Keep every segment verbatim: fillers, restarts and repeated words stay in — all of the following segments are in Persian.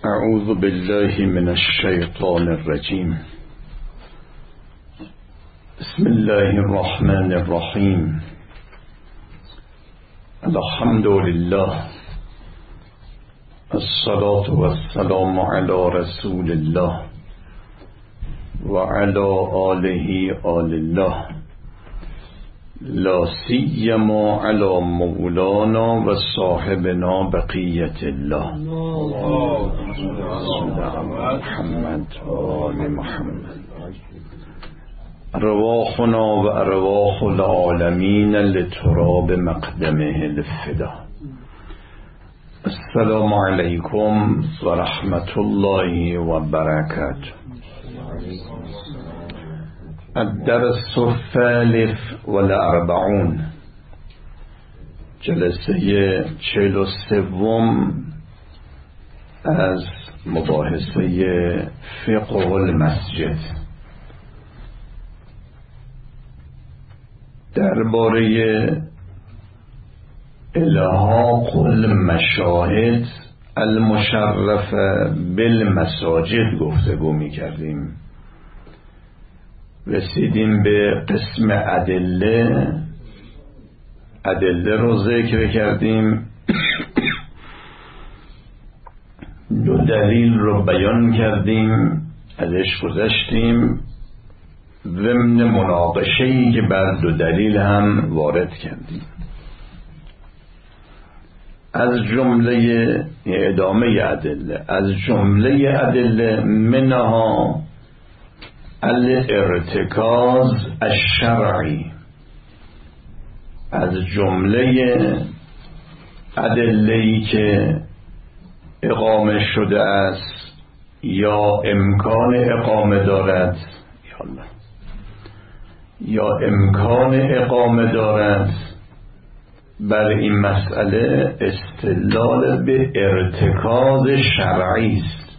اعوذ بالله من الشیطان الرجیم. بسم الله الرحمن الرحیم. الحمد لله، الصلاة والسلام على رسول الله و علی آله آل الله، لا سیما علی مولانا و صاحبنا بقیت الله محمد و آل محمد. ارواحنا و ارواح العالمین لتراب مقدمه الفدا. السلام علیکم و رحمت الله و برکاته. الدرس الثالث والاربعون، جلسه چهل و سوم از مباحثه فقه المسجد. درباره الحاق المشاهد المشرفه بالمساجد گفتگو می کردیم. رسیدیم به قسم ادله. ادله رو ذکر کردیم، دو دلیل رو بیان کردیم، ازش گذشتیم، ضمن مناقشه‌ای که بر دو دلیل هم وارد کردیم. از جمله ادامه ادله، از جمله ادله منها الارتکاز الشرعی، از جمله ادله‌ای که اقامه شده است یا امکان اقامه دارد یا الله یا امکان اقامه دارد بر این مسئله استدلال به ارتکاز شرعی است.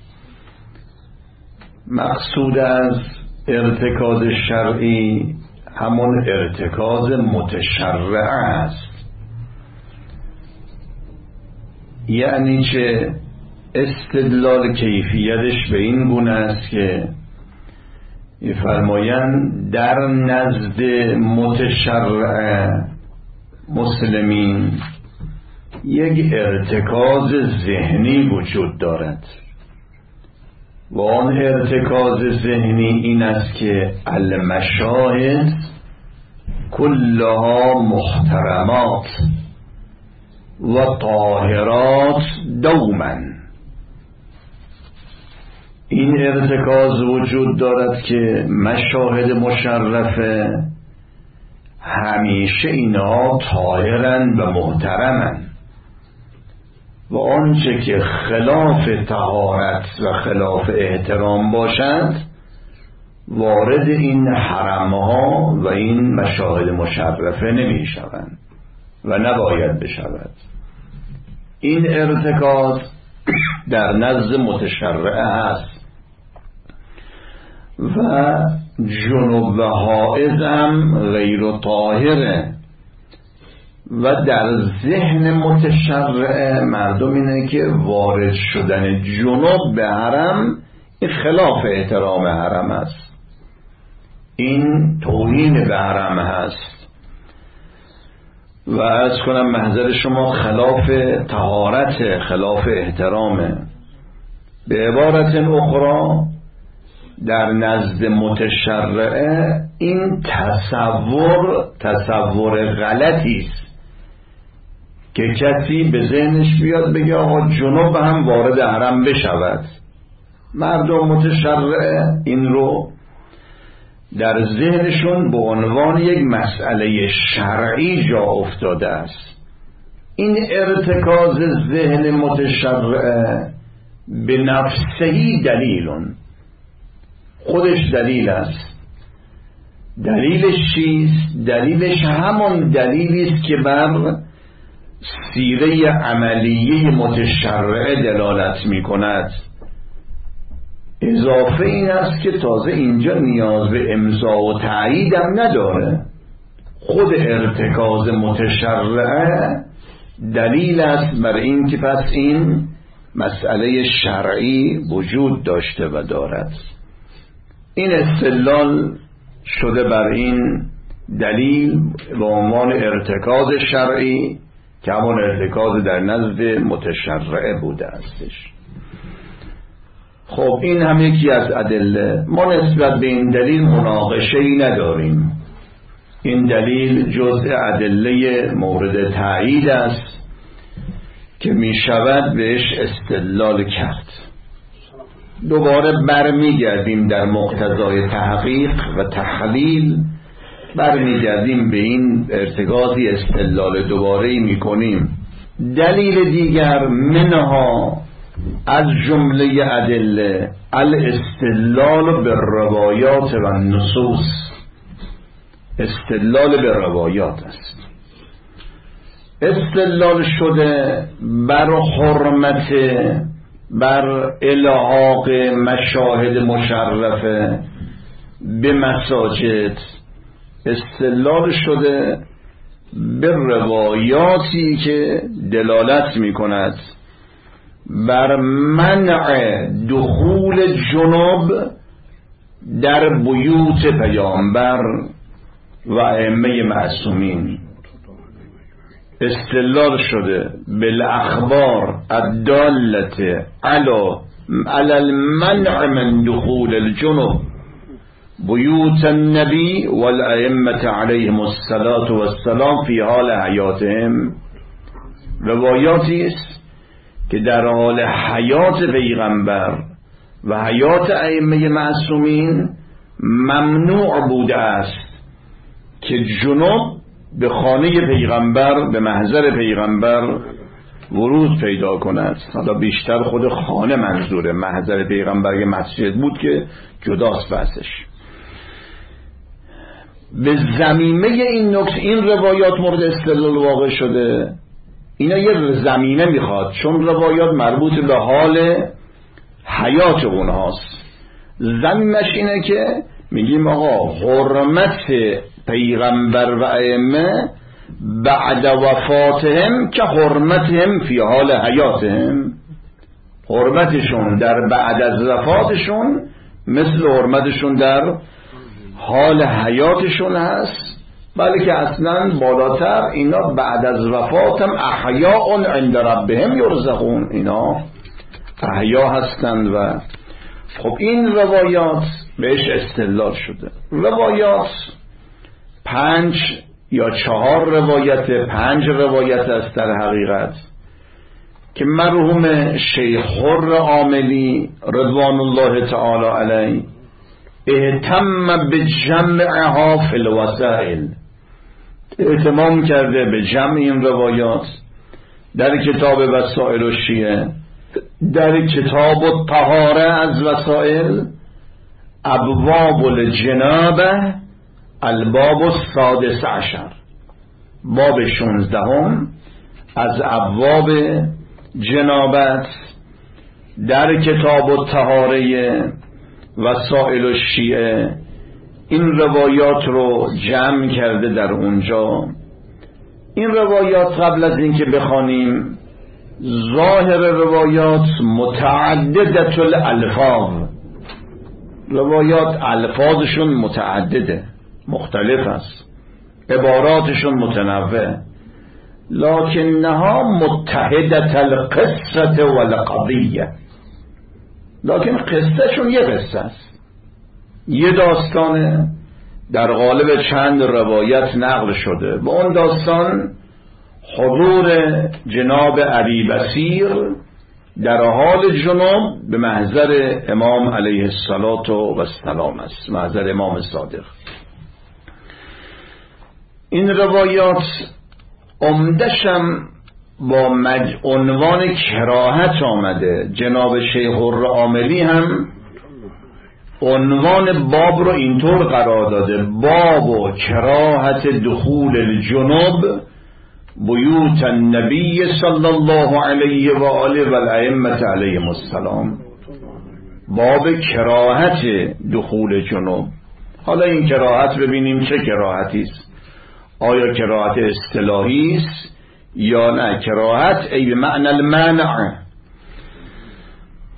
مقصود از ارتکاز شرعی همون ارتکاز متشرع است. یعنی چه؟ استدلال کیفیتش به این گونه است که فرمایند در نزد متشرع مسلمین یک ارتکاز ذهنی وجود دارد و آن ارتکاز ذهنی این است که المشاهد کلها محترمات و طاهرات دوما. این ارتکاز وجود دارد که مشاهد مشرفه همیشه اینها طاهرند و محترمند و آنچه که خلاف طهارت و خلاف احترام باشد وارد این حرمها و این مشاهد مشرفه نمی شوند و نباید بشود. این ارتکاز در نزد متشرع هست و جنوب و حائض هم غیر طاهره و در ذهن متشرع مردم اینه که وارد شدن جنوب به حرم این خلاف احترام حرم است، این توهین به حرم هست و از کنم محضر شما خلاف طهارت، خلاف احترامه. به عبارت اخرى در نزد متشرع این تصور تصور غلطی است که کسی به ذهنش بیاد بگه آقا جنوب هم وارد حرم بشود. مردم متشرع این رو در ذهنشون به عنوان یک مسئله شرعی جا افتاده است. این ارتکاز ذهن متشرع به نفسهی دلیلون، خودش دلیل است. دلیلش چیست؟ دلیلش همون دلیلی است که بر سیره عملیه متشرع دلالت می کند. اضافه این است که تازه اینجا نیاز به امضا و تایید هم نداره. خود ارتکاز متشرع دلیل است بر این که پس این مسئله شرعی وجود داشته و دارد. این استدلال شده بر این دلیل به عنوان ارتکاز شرعی که همون ارتکاز در نزد متشرعه بوده استش. خب این هم یکی از ادله. ما نسبت به این دلیل مناقشه‌ای نداریم. این دلیل جزء ادله مورد تایید است که می شود بهش استدلال کرد. دوباره برمیگردیم در مقتضای تحقیق و تحلیل، برمیگردیم به این ارتکازی استدلال دوباره می کنیم. دلیل دیگر منها از جمله ادله الاستدلال به روایات و نصوص، استدلال به روایات است. استدلال شده بر حرمت، بر الحاق مشاهد مشرفه به مساجد، استدلال شده به روایاتی که دلالت می کند بر منع دخول جنوب در بیوت پیامبر و ائمه معصومین. استدلال شده بالاخبار الدالة على على المنع من دخول الجنوب بیوت النبی والائمة علیهم الصلاة والسلام فی حال حیاتهم. روایاتی است که در حال حیات پیغمبر و حیات ائمه معصومین ممنوع بوده است که جنوب به خانه پیغمبر، به محضر پیغمبر ورود پیدا کند. حالا بیشتر خود خانه منظوره، محضر پیغمبر که مسجد بود که جداست بحثش. به زمینه این نکته این روایات مورد استدلال واقع شده. اینا یه زمینه میخواد، چون روایات مربوط به حال حیات اونهاست. زمینش اینه که میگیم آقا حرمت پیغمبر و ائمه بعد وفاتهم که حرمتهم فی حال حیاتهم، حرمتشون در بعد از وفاتشون مثل حرمتشون در حال حیاتشون هست، بلکه اصلا بالاتر اینا بعد از وفاتم احیاء عند ربهم یرزقون، اینا احیا هستند. و خب این روایات بهش استدلال شده. روایات پنج یا چهار روایت، پنج روایت است در حقیقت که مرحوم شیخ حر عاملی رضوان الله تعالی علیه اهتم به جمعها فی الوسائل، اهتمام کرده به جمع این روایات در کتاب وسائل الشیعه، در کتاب الطهاره از وسائل، ابواب الجنابه الباب السادس عشر، باب شانزدهم از ابواب جنابت در کتاب الطهاره وسائل الشیعه این روایات رو جمع کرده در اونجا. این روایات قبل از اینکه بخوانیم، ظاهر روایات متعددت الالفاظ، روایات الفاظشون متعدده، مختلف است، عباراتشون متنوع، لکنها متحدت القصه والقضیه، لکن قصهشون یه قصه است، یه داستانه در قالب چند روایت نقل شده. به اون داستان حضور جناب ابی بصیر در حال جنوب به محضر امام علیه السلام است، محضر امام صادق. این روایات عمدشم با مج... عنوان کراهت آمده. جناب شیخ العاملی هم عنوان باب رو اینطور قرار داده: باب و کراهت دخول الجنوب بیوت النبی صلی الله علیه و آله و الائمه علیهم السلام. باب کراهت دخول جنوب. حالا این کراهت ببینیم چه کراهتی است، آیا کراهت اصطلاحی است یا نه کراهت ای به معنی المنع.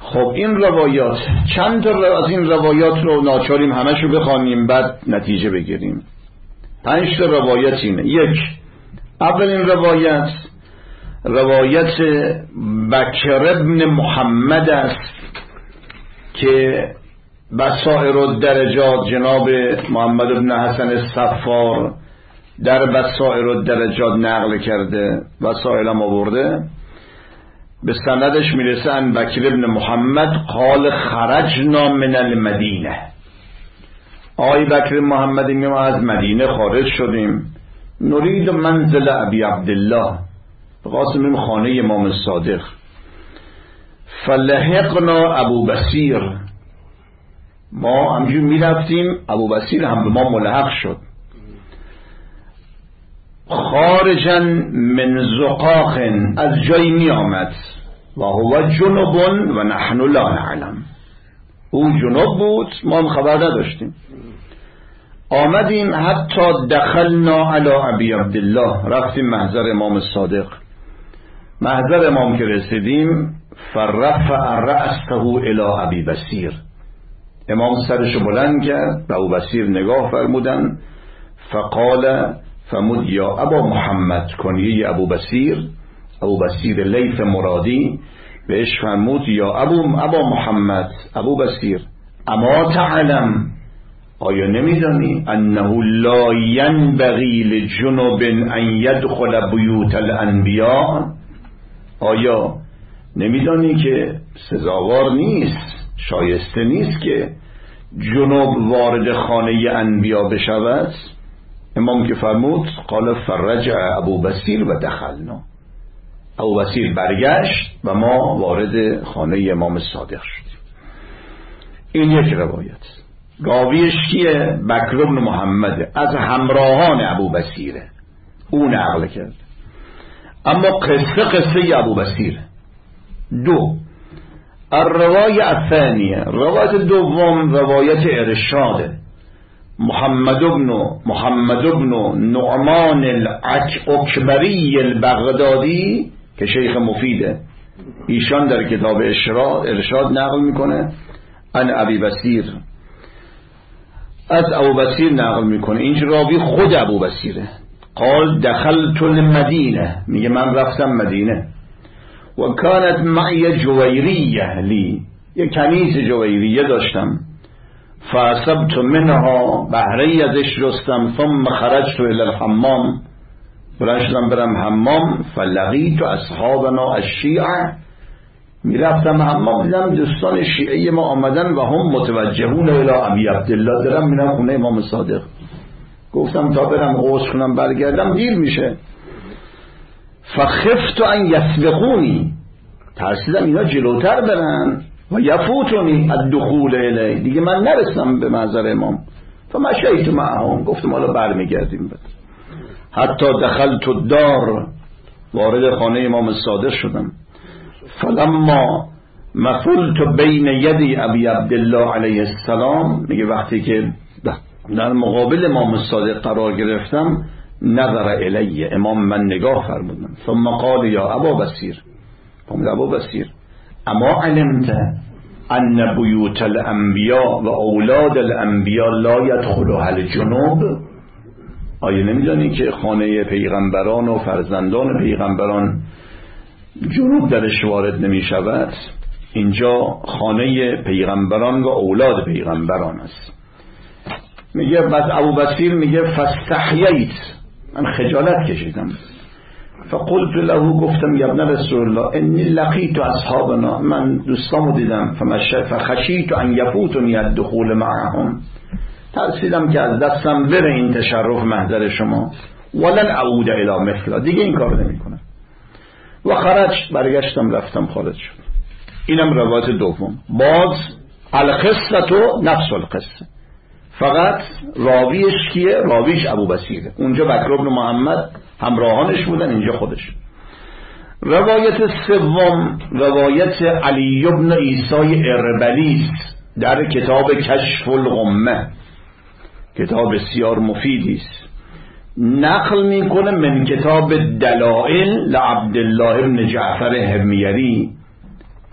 خب این روایات، چند تا از این روایات رو ناچاریم همش رو بخوانیم بعد نتیجه بگیریم. پنج تا روایت اینه. یک، اولین روایت روایت بکر ابن محمد است که بصائر الدرجات جناب محمد ابن حسن الصفار در بصائر الدرجات نقل کرده، وسائل هم آورده. به سندش میرسه ان بکر ابن محمد قال خرجنا من المدینه، آی بکر محمد میگه ما از مدینه خارج شدیم، نرید منزل ابی عبدالله، بقاسم خانه امام صادق، فلحقنا ابو بصیر، ما همجور میرفتیم ابو بصیر هم به ما ملحق شد. خارجا من زقاق، از جایی می آمد، و هو جنوب و نحن لا نعلم، او جنوب بود ما هم خبر نداشتیم. آمدیم حتی دخلنا علی ابی عبدالله، رفتیم محضر امام صادق. محضر امام که رسیدیم فرفع رأسه الی ابی بصیر، امام سرشو بلند کرد به ابو بصیر نگاه فرمودن. فقال فرمود یا ابا محمد، کنیه ابو بصیر، ابو بصیر لیث مرادی بهش فرمود یا ابو ابا محمد، ابو بصیر، اما تعلم، آیا نمیدانی انه لا ینبغی لجنوب ان یدخل بیوت الانبیاء، آیا نمیدانی که سزاوار نیست، شایسته نیست که جنوب وارد خانه انبیا بشود؟ امام که فرمود قال فرجع ابو بصیر و دخلنا، ابو بصیر برگشت و ما وارد خانه امام صادق شدیم. این یک روایت. راویش کیه؟ بکر بن محمد، از همراهان ابو بصیره، او نقل کرد. اما قصه قصه ابو بصیر. دو، الروایه الثانیه، روایت دوم روایت ارشاد محمد بن محمد بن نعمان الاکبری البغدادی که شیخ مفیده، ایشان در کتاب ارشاد نقل میکنه ان ابی بصیر، از ابو بصیر نقل میکنه. این راوی خود ابو بصیره. قال دخلت المدینه، میگه من رفتم مدینه، و کانت معی جویریه لی، یک کنیز جویریه داشتم، فاصبت منها، بهره ازش رستم، ثم خرجت الى الحمام، بلند شدم برم حمام، فلقیت اصحابنا الشیعه، میرفتم حمام دیدم دوستان شیعه ما آمدن و هم متوجهون الى ابی عبدالله، درم میرم خونه امام صادق. گفتم تا برم غسل کنم برگردم دیر میشه. فخفت ان یسبقونی، ترسیدم اینا جلوتر برن و یفوتونی الدخول الی، دیگه من نرسم به محضر امام. فمشیت معهم، گفتم حالا برمیگردیم. بعد حتی دخلت الدار، وارد خانه امام صادق شدم. فلما مثلت بین یدی ابی عبدالله علیه السلام، میگه وقتی که در مقابل امام صادق قرار گرفتم، نظر الیه، امام من نگاه فرمودن. ثم قال یا ابا بصیر، فرمود ابا بصیر اما علمت ان بیوت الانبیاء و اولاد الانبیاء لا یدخلها الجنوب، آیا نمیدانی که خانه پیغمبران و فرزندان پیغمبران جنوب درش وارد نمی شود؟ اینجا خانه پیغمبران و اولاد پیغمبران است. میگه بعد ابو بصیر میگه فاستحییت، من خجالت کشیدم. فقلت له، گفتم یا ابن رسول الله انی لقیت اصحابنا، من دوستامو دیدم، فخشیت ان یفوتنی الدخول معهم، ترسیدم که از دستم بره این تشرف محضر شما، ولن اعود الی مثلا، دیگه این کار نمیکنم. و خرج، برگشتم رفتم خارج شد. اینم روایت دوم. باز القصه تو نفس القصه، فقط راویش کیه؟ راویش ابو بصیره. اونجا بکر بن محمد همراهانش بودن، اینجا خودش. روایت سوم روایت علی بن عیسی اربلی در کتاب کشف الغمه، کتاب بسیار مفیدی است. نقل میکنه من کتاب دلائل لعبدالله بن جعفر حمیری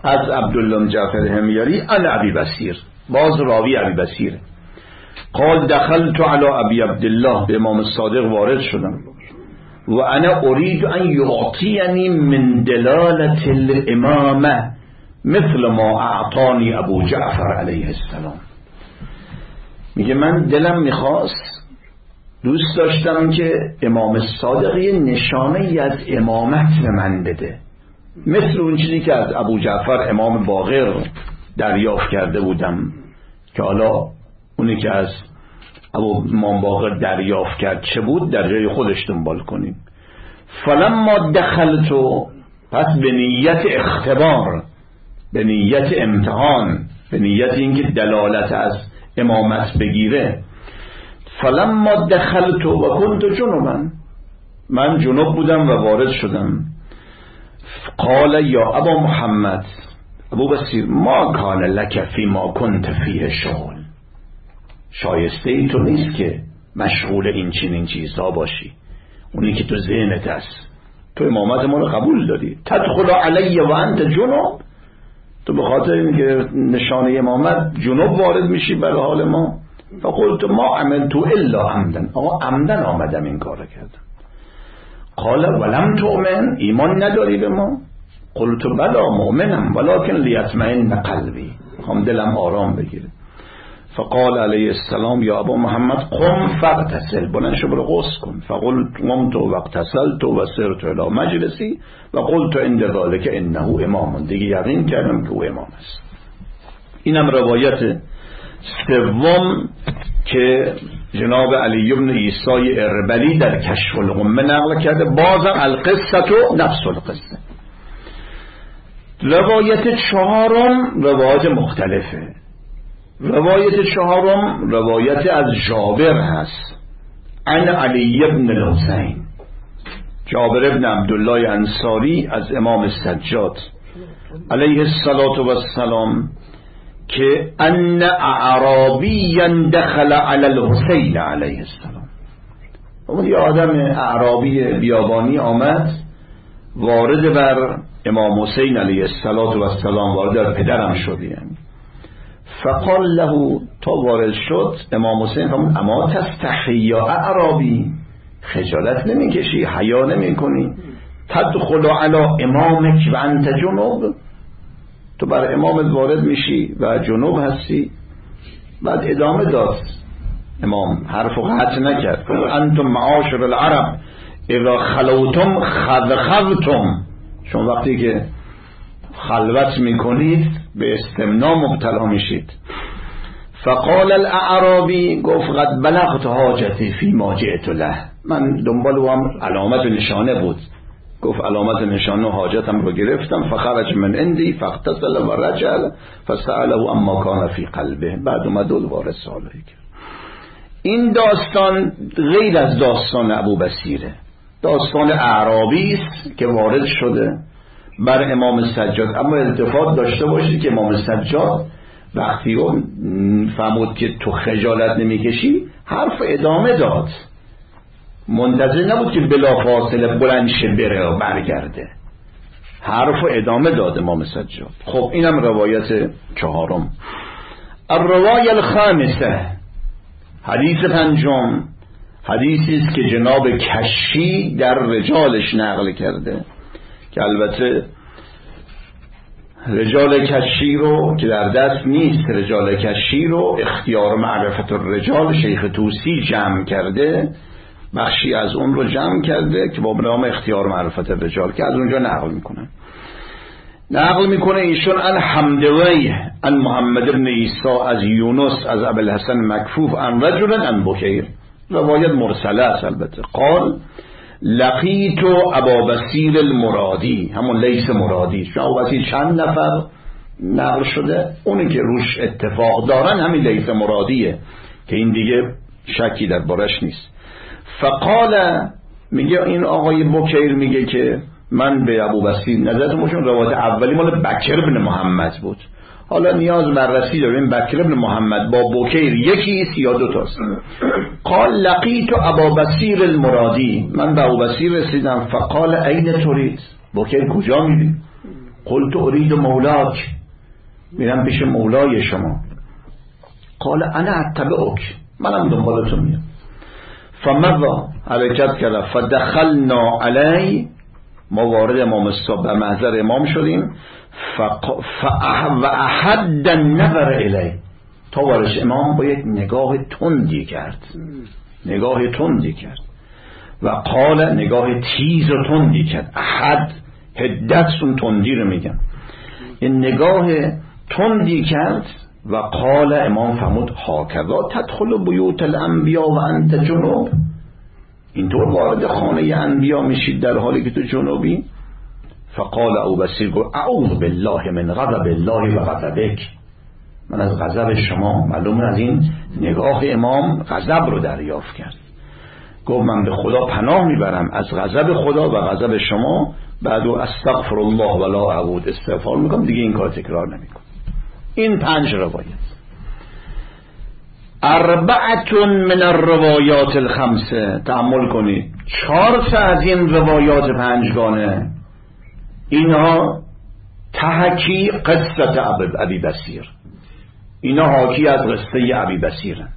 از عبدالله جعفر همیاری عن ابی بصیر، باز راوی ابی بصیر. قال دخلت علی ابی عبدالله، به امام صادق وارد شدم و انا اريد ان يعطيني من دلالة الامامه مثل ما اعطانی ابو جعفر علیه السلام. میگه من دلم میخواست، دوست داشتم که امام صادق یه نشانه از امامت به من بده، مثل اون چیزی که از ابو جعفر امام باقر دریافت کرده بودم، که حالا اونی که از ابو امام باقر دریافت کرد چه بود در جای خودش دنبال کنیم. فلما دخلتو، پس به نیت اختبار، به نیت امتحان، به نیت اینکه دلالت از امامت بگیره. فلما دخلتو و کنت جنوبا، من جنوب بودم و وارد شدم. قال یا ابا محمد، ابو بصیر، ما کان لک فی ما کنت فیه شغل، شایسته ای تو نیست که مشغول این چنین چیزها باشی، اونی که تو ذهنت است. تو امامت ما رو قبول داری، تدخل علی و انت جنوب، تو به خاطر اینکه نشانه امامت جنوب وارد میشی برای حال ما. فقلت ما عملت الا عمدن، آقا عمدن آمدم این کار کردم. قال ولم تؤمن، ایمان نداری به ما؟ قلت بلا مؤمنم ولكن لیطمئن قلبی، هم دلم آرام بگیره. فقال علیه السلام یا ابا محمد قم فاغتسل، بلند شو برو غسل کن. فقلت قمت واغتسلت و سرت الی مجلسی و قلت عند ذلك انه امام، دیگه یقین کردم که او امام است. اینم روایت سوم که جناب علی بن عیسی اربلی در کشف الغمه نقل کرده. بازم القصه و نفس القصه. روایت چهارم روایت مختلفه. روایت چهارم روایت از جابر هست، عن علی بن الحسین، جابر بن عبدالله انصاری از امام سجاد علیه السلام، که ان اعرابیا دخل علی الحسین علیه السلام، اون یه آدم اعرابی بیابانی آمد وارد بر امام حسین علیه السلام، وارد بر پدرم شد. یعنی فقال له، تا وارد شد امام حسین فرمود اما تستحی یا اعرابی، خجالت نمی کشی، حیا نمی کنی؟ تدخل علی امامک و انت جنوب، تو بر امامت وارد میشی و جنوب هستی. بعد ادامه داد امام، حرف و قطع نکرد. انتم معاشر العرب اذا خلوتم خذخذتم، شما وقتی که خلوت میکنید به استمنا مبتلا میشید. فقال الاعرابی، گفت قد بلغت حاجتی فی ما جئت له، من دنبال و هم علامت و نشانه بود، گفت علامت نشانه و حاجتم رو گرفتم. فخرج من عندی فاغتسل و رجع فسأله اما کان فی قلبه، بعد اومد و دوباره سوالی کرد. این داستان غیر از داستان ابو بصیره، داستان اعرابی است که وارد شده بر امام سجاد. اما التفات داشته باشید که امام سجاد وقتی اون فهمود که تو خجالت نمیکشی، حرف ادامه داد، منتظر نبود که بلا فاصله بلند شه بره و برگرده، حرف ادامه داد امام سجاد. خب اینم روایت چهارم. الروایه الخامسه، حدیث پنجم، حدیثی است که جناب کشی در رجالش نقل کرده، که البته رجال کشی رو که در دست نیست، رجال کشی رو اختیار معرفت الرجال شیخ توسی جمع کرده، بخشی از اون رو جمع کرده که با نام اختیار معرفت الرجال، که از اونجا نقل میکنه. نقل میکنه ایشون ان حمدوی ان محمد بن عیسی از یونس از ابوالحسن مکفوف ان رجل ان بکیر، روایت مرسله است البته. قال لقیت ابا بصیر المرادی، همون لیس مرادی، چون ابو بصیر چند نفر نقل شده، اونی که روش اتفاق دارن همین لیس مرادیه که این دیگه شکی در بارش نیست. فقال، میگه این آقای بکیر میگه که من به ابو بصیر نظرتمون روایت اولی مال بکر بن محمد بود، حالا نیاز بررسی داریم بکر بن محمد با بکیر یکی است یا دو تاست. قال لقیت ابا بصیر المرادی، من به ابو بصیر رسیدم. فقال این ترید، بکیر کجا میری؟ قلت اريد مولاک، میرم پیش مولای شما. قال انا اتبعک، منم دنبال تو میام. فمضا، حرکت کرد. فدخلنا علی، ما وارد امام صاحب به محضر امام شدیم. فق... فأح... و احد النظر الی، تا وارش امام با یک نگاه تندی کرد، نگاه تندی کرد. و قال، نگاه تیز و تندی کرد. احد، حدت اون تندی رو میگن. این نگاه تندی کرد و قال، امام فرمود هاکذا تدخل بیوت الانبیا و انت جنوب، اینطور وارد خانه انبیا میشید در حالی که تو جنوبی؟ فقال ابو بصیر گفت اعوذ بالله من غضب الله و غضبک، من از غضب شما، معلومه از این نگاه امام غضب رو دریافت کرد. گفت من به خدا پناه میبرم از غضب خدا و غضب شما. بعد استغفر الله ولا اعود، استغفار میکنم دیگه این کار تکرار نمیکنم. این پنج روایت. اربعت من الروایات الخمسه، تأمل کنید، چهار تا از این روایات پنجگانه اینها تحکی قصه ابی بصیر، اینا حاکی از قصه ابی بصیرن.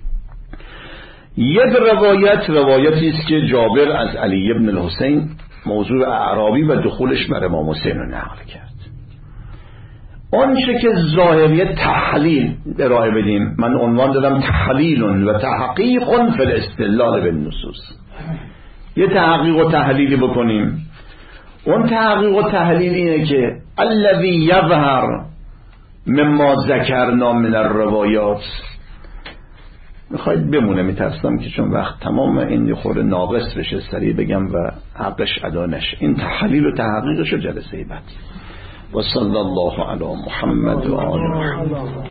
یک روایت روایتی است که جابر از علی ابن الحسین موضوع اعرابی و دخولش بر امام حسین رو نقل کرد. آنچه که ظاهری تحلیل ارائه بدیم، من عنوان دادم تحلیل و تحقیق فی الاستدلال بالنصوص، یه تحقیق و تحلیلی بکنیم. اون تحقیق و تحلیل اینه که الذی یظهر مما ذکرنا من الروایات، میخواید بمونه، میترسم که چون وقت تمام این خورده ناقص بشه سریع بگم و حقش ادا نشه. این تحلیل و تحقیقش رو جلسه بعد. و صلی الله علی محمد و آل محمد.